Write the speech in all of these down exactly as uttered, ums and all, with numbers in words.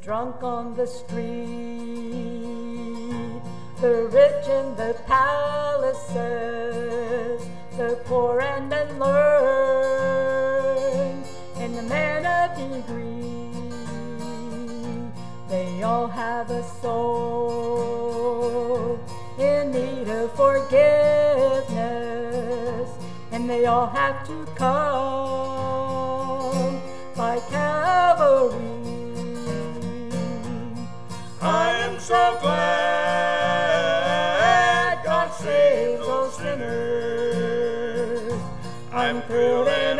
drunk on the street, the rich in the palaces, the poor and unlearned, and the man of degree. They all have a soul in need of forgiveness, and they all have to come by Calvary. I am so glad God saves all sinners. I'm thrilled and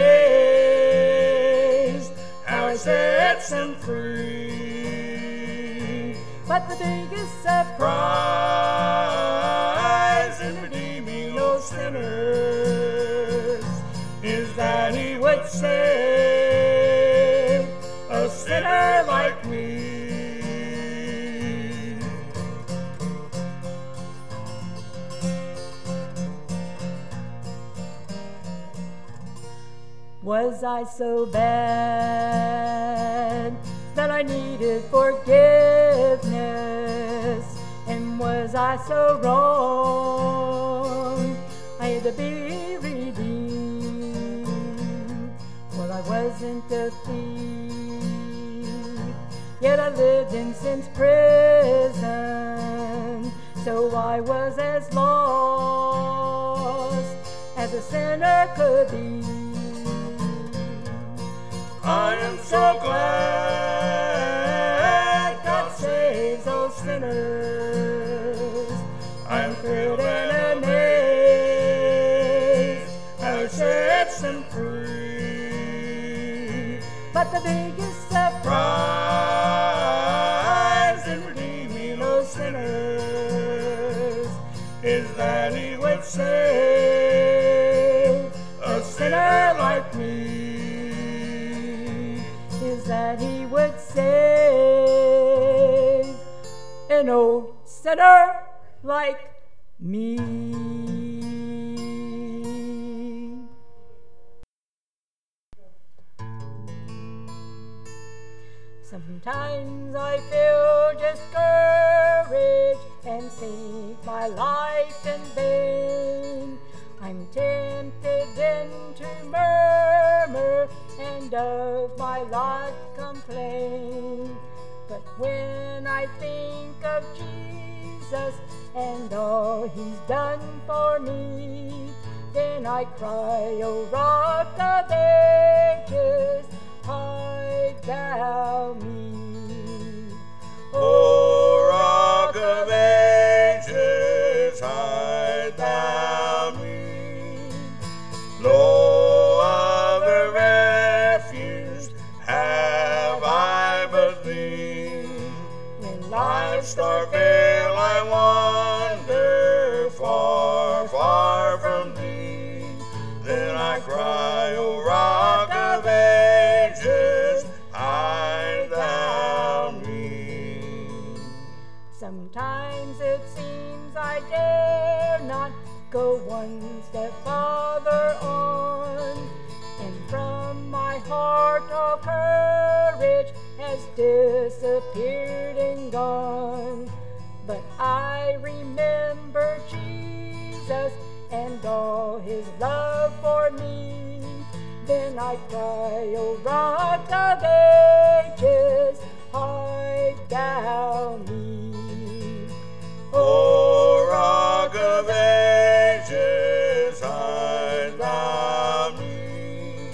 amazed how He sets them free. But the biggest surprise in redeeming those sinners is that He would save a sinner like me. Was I so bad that I needed forgiveness? And was I so wrong I had to be redeemed? Well, I wasn't a thief, yet I lived in sin's prison, so I was as lost as a sinner could be. I am so glad God saves all sinners. I'm thrilled and amazed how He sets them free. But the biggest surprise in redeeming those sinners is that He would save a sinner like me. Is that He would save an old sinner like me. Sometimes I feel discouraged and think my life in vain. I'm tempted then to murmur and of my lot complain. But when I think of Jesus and all He's done for me, then I cry, O Rock of Ages, hide thou me. O Rock of Ages, hide thou me. No other refuge have I but Thee. When Life's dark veil I wander far, far from Thee. Then I cry, O Rock of Ages, hide thou me. Sometimes it seems I dare not go one step farther on, and from my heart all courage has disappeared and gone. But I remember Jesus and all His love for me. Then I cry, O Rock of Ages, hide thou me. O Rock of Ages, hide thou me.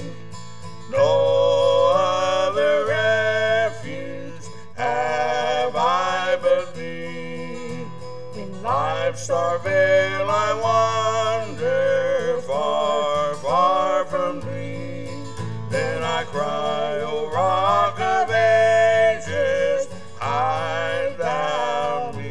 No other refuge have I but Thee. When Life's dark veil I wander far, far from Thee. Then I cry, O Rock of Ages, hide thou me.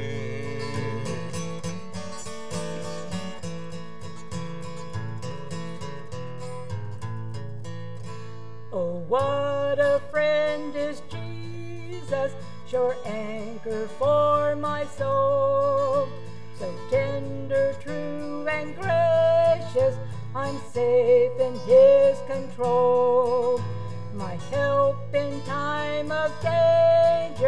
Oh, what a friend is Jesus, sure anchor for my soul. So tender, true, and gracious, I'm safe in His control. My help in time of danger,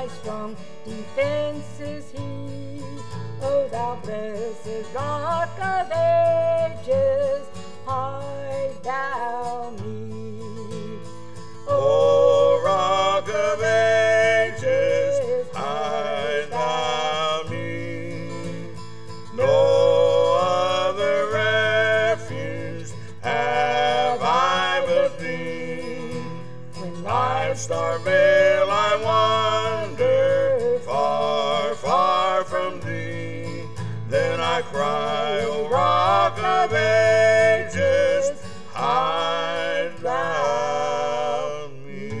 strong defense is he. O thou blessed Rock of Ages, hide thou me. O Rock of Ages, hide thou me. No other refuge have I but thee. When Life's dark veil I wander far, far from thee. Then I cry, O Rock of Ages, hide thou me.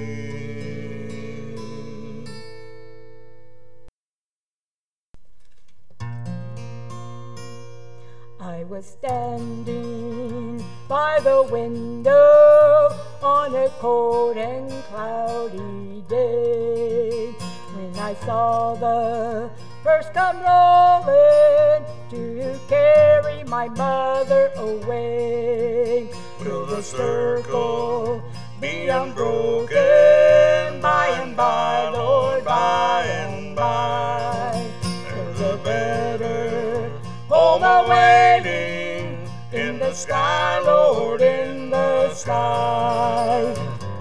I was standing by the window on a cold and cloudy day, when I saw the first come rolling to carry my mother away. Will the circle be unbroken by and by, Lord, by and by? There's a better home awaiting in the sky, Lord, in the sky.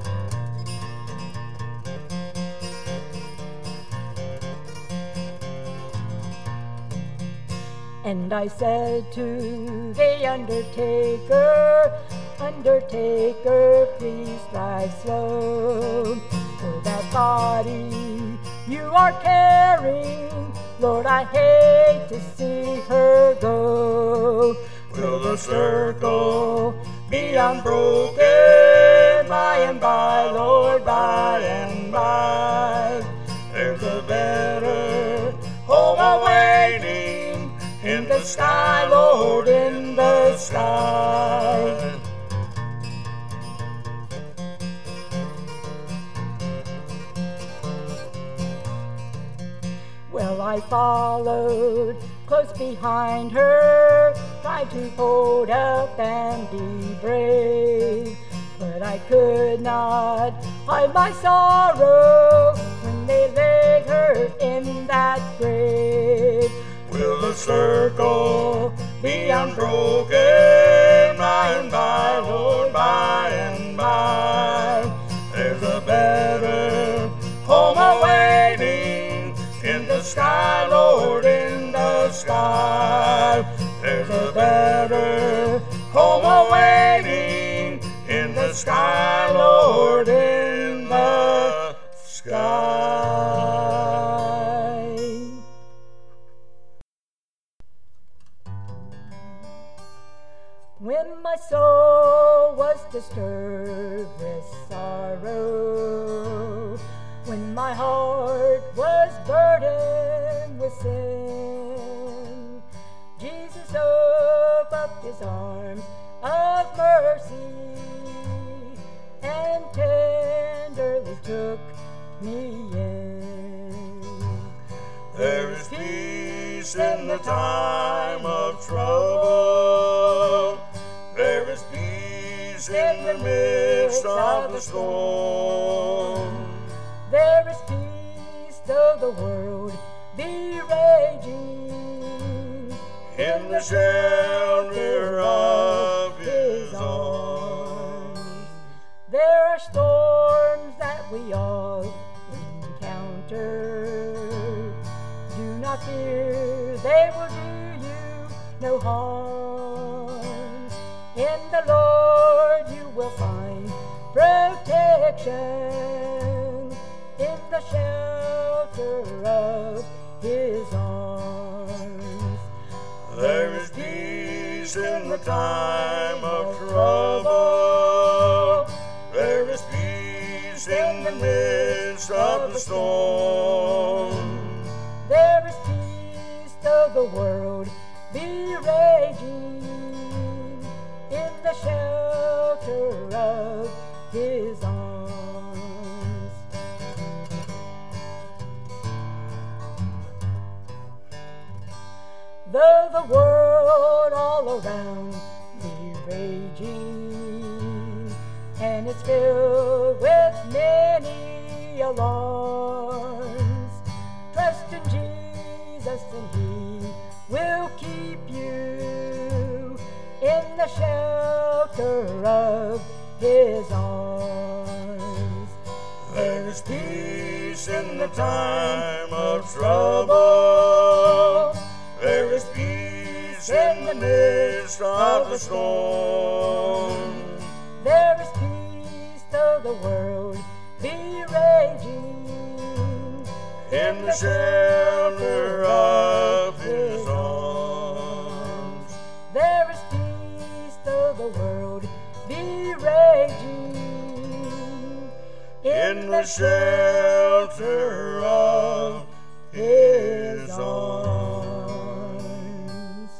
And I said to the undertaker, Undertaker, please drive slow, for that body you are carrying, Lord, I hate to see her go. Will the circle be unbroken by and by, Lord, by and by? There's a better home awaiting in the sky, Lord, in the sky. Well, I followed close behind her, tried to hold up and be brave, but I could not hide my sorrow when they laid her in that grave. Will the circle be unbroken by and by, Lord, by and by? There's a better home awaiting in the sky, Lord, in the sky. There's a better home awaiting in the sky, Lord, in the sky. When my soul was disturbed with sorrow, when my heart was burdened with sin, Jesus opened up his arms of mercy and tenderly took me in. There is peace in the time of trouble. There is peace in the midst of the storm. There is peace though the world be raging, In the shelter of his arms. There are storms that we all encounter. Do not fear, they will do you no harm. In the Lord you will find protection, in the shelter of his arms. There is peace in the time of trouble. There is peace in the midst of the storm. There is peace though the world be raging, in the shelter of his arms. Though the world all around be raging, and it's filled with many alarms, in Jesus, and He will keep you in the shelter of His arms. There is peace in the time of trouble. There is peace in the midst of the storm. There is peace though the world be raging, In the shelter of His arms. There is peace though the world be raging, In the shelter of His arms.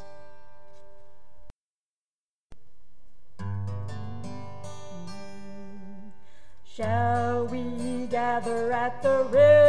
Shall we gather at the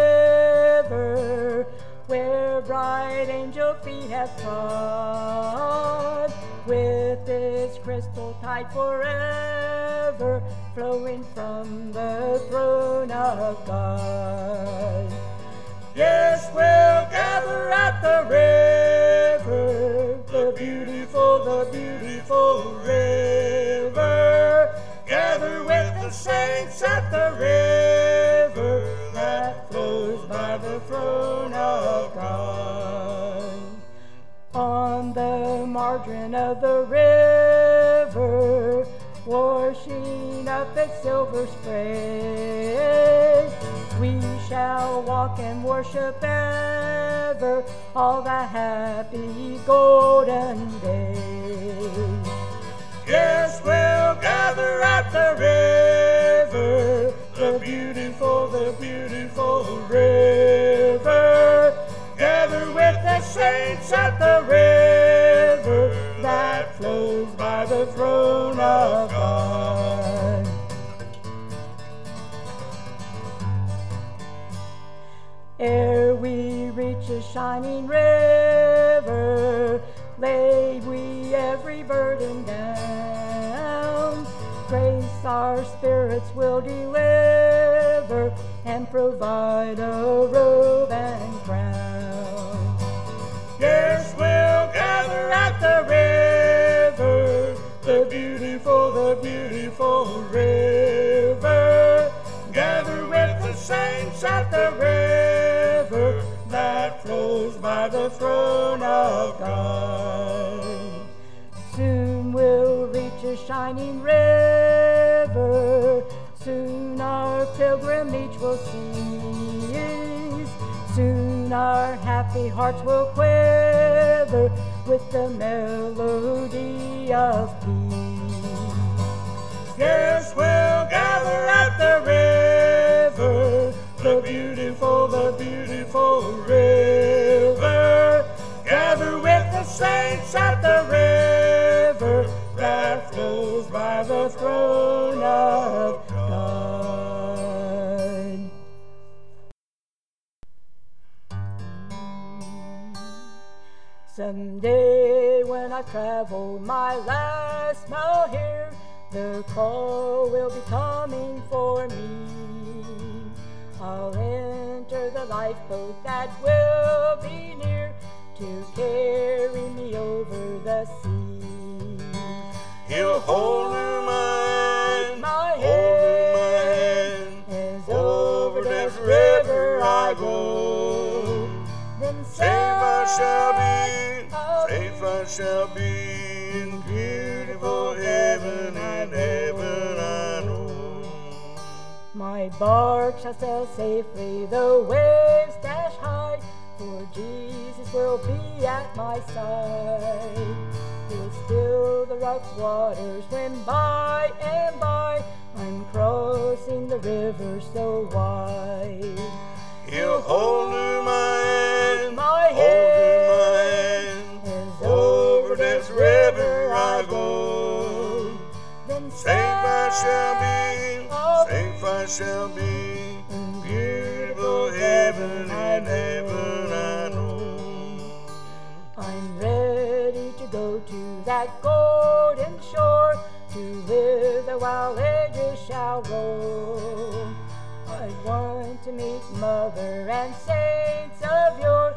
river where bright angel feet have trod, with its crystal tide forever flowing from the throne of God? Yes, we'll gather at the river, the beautiful, the beautiful river. Gather with the saints at the river that flows by the throne of God. On the margin of the river, washing up its silver spray, we shall walk and worship ever all the happy golden days. Yes, we'll gather at the river, the beautiful, the beautiful river. Gather with the saints at the river that flows by the throne of God. Ere we reach a shining river, lay we every burden down. Grace our spirits will deliver and provide a robe and crown. Yes, we'll gather at the river, the beautiful, the beautiful river. Gather with the saints at the river that flows by the throne of God. Soon we'll reach a shining river, soon our pilgrimage will cease, soon our happy hearts will quiver with the melody of peace. Yes, we'll gather at the river, the beautiful, the beautiful river. Gather with the saints at the river that flows by the throne of God. Someday when I've traveled my last mile here, the call will be coming for me. I'll enter the lifeboat that will be near to carry me over the sea. He'll hold her mind, My hold her hand mind, is over this river I go. Then Safe I shall be, I'll safe I shall be in beautiful heaven, in heaven I know. My bark shall sail safely, the waves dash high, for Jesus will be at my side. He'll still the rough waters when by and by I'm crossing the river so wide. He'll hold her mind, My hold her hand mind, is over this river I go. Then Safe I shall I'll be, safe I shall be, in beautiful heaven, in heaven I know. I'm ready to go to that golden shore, to live there while ages shall roll. I want to meet mother and saints of yore,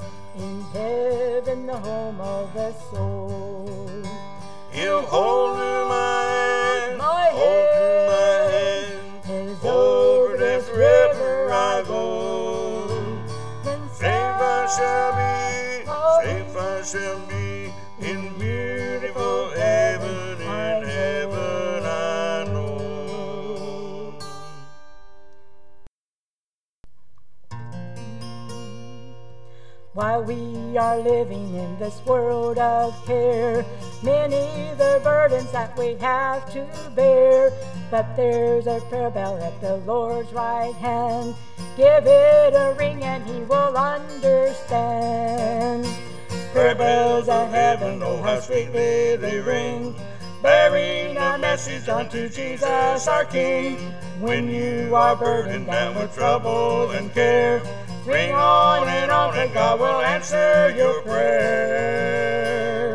in the home of the soul. He'll hold to my hand, My hold to my hand hand, is over this river I go. Then Safe I shall be, Oh. safe I shall be, in beautiful heaven, in heaven I know. While we are living in this world of care, many the burdens that we have to bear, but there's a prayer bell at the Lord's right hand. Give it a ring and he will understand. Prayer bells of heaven, oh how sweetly they ring, bearing a message unto Jesus our King. When you are burdened down with trouble and care, ring on and on and God will answer your prayer.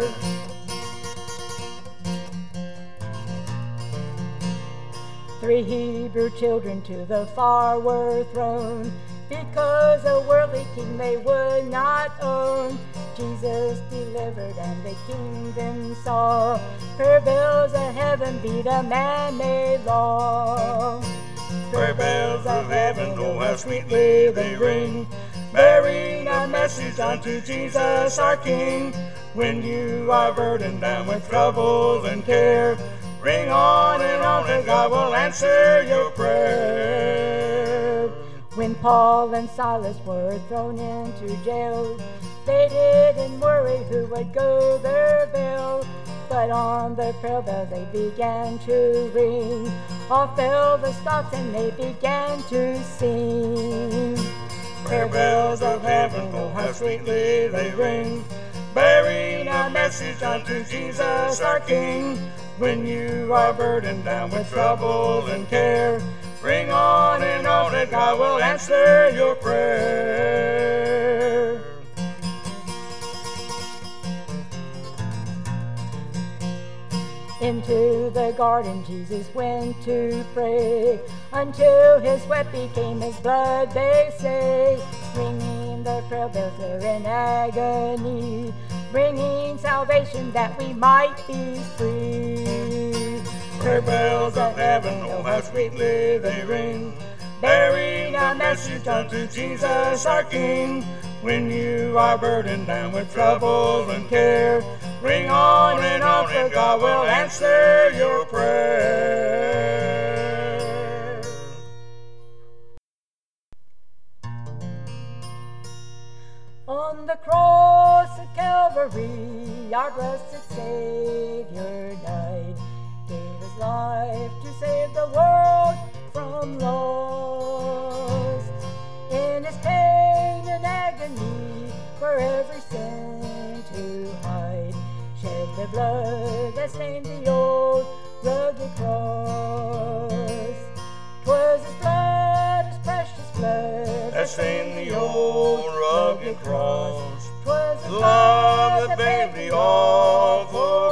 Three Hebrew children to the far were thrown, because a worldly king they would not own. Jesus delivered and the kingdom saw, prayer bells of heaven beat a man-made law. Prayer bells of heaven, oh how sweetly they ring, bearing a message unto Jesus our King. When you are burdened down with troubles and care, ring on and on and God will answer your prayer. When Paul and Silas were thrown into jail, they didn't worry who would go their bail, but on the prayer bell they began to ring. All fell the stops and they began to sing. Prayer bells of heaven, oh how sweetly they ring, bearing a message unto Jesus our King. When you are burdened down with trouble and care, ring on and on and God will answer your prayer. Into the garden Jesus went to pray, until his sweat became his blood, they say. Ringing the prayer bells there in agony, bringing salvation that we might be free. Prayer bells of heaven, oh how sweetly they ring, bearing a message unto Jesus our King. When you are burdened down with trouble and care, ring on and on and God will answer your prayer. On the cross of Calvary, our blessed Savior died, gave his life to save the world from loss. In his pain and agony, for every sin to hide, shed the blood that stained the old rugged cross. 'Twas his blood, his precious blood, That stained the old rugged cross, 'twas his love that paid the awful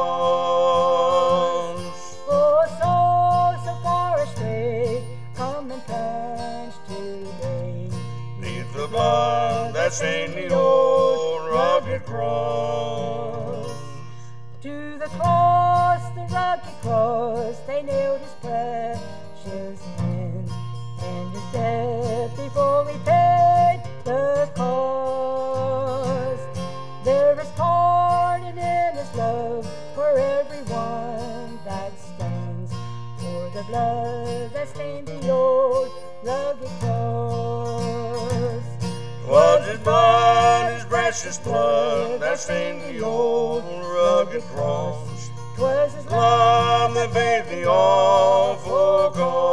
cost. Oh, souls so far astray, come and plunge today. Neath the blood that stained the old rugged cross. To the cross, the rugged cross, they nailed his precious hands, and his death before we paid the cost. There is pardon in his love for everyone that stands, for the blood that stained the old rugged cross. 'Twas his blood, his precious blood, that stained the old rugged cross. 'Twas his Love that paid the awful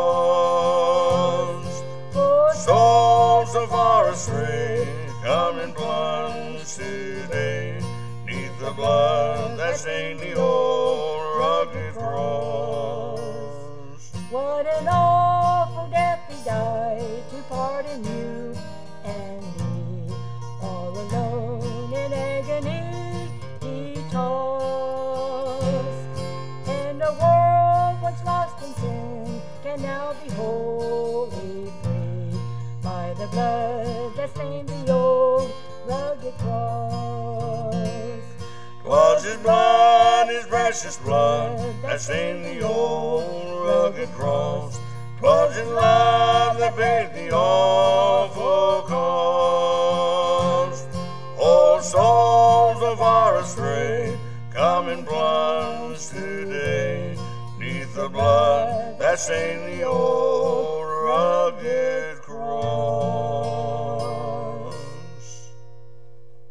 cost. for Souls so far astray, come and plunge today, neath the blood that stained the old rugged cross. what an awful death he died to pardon you and me. All alone in agony he tossed, and a world once lost in sin can now be wholly free by the blood that stained the old rugged cross. 'Twas his blood, his precious blood, that stained the old rugged cross. 'Twas his love that paid the awful cost. Oh, souls so far astray, come and plunge today, 'neath the blood that stained the old rugged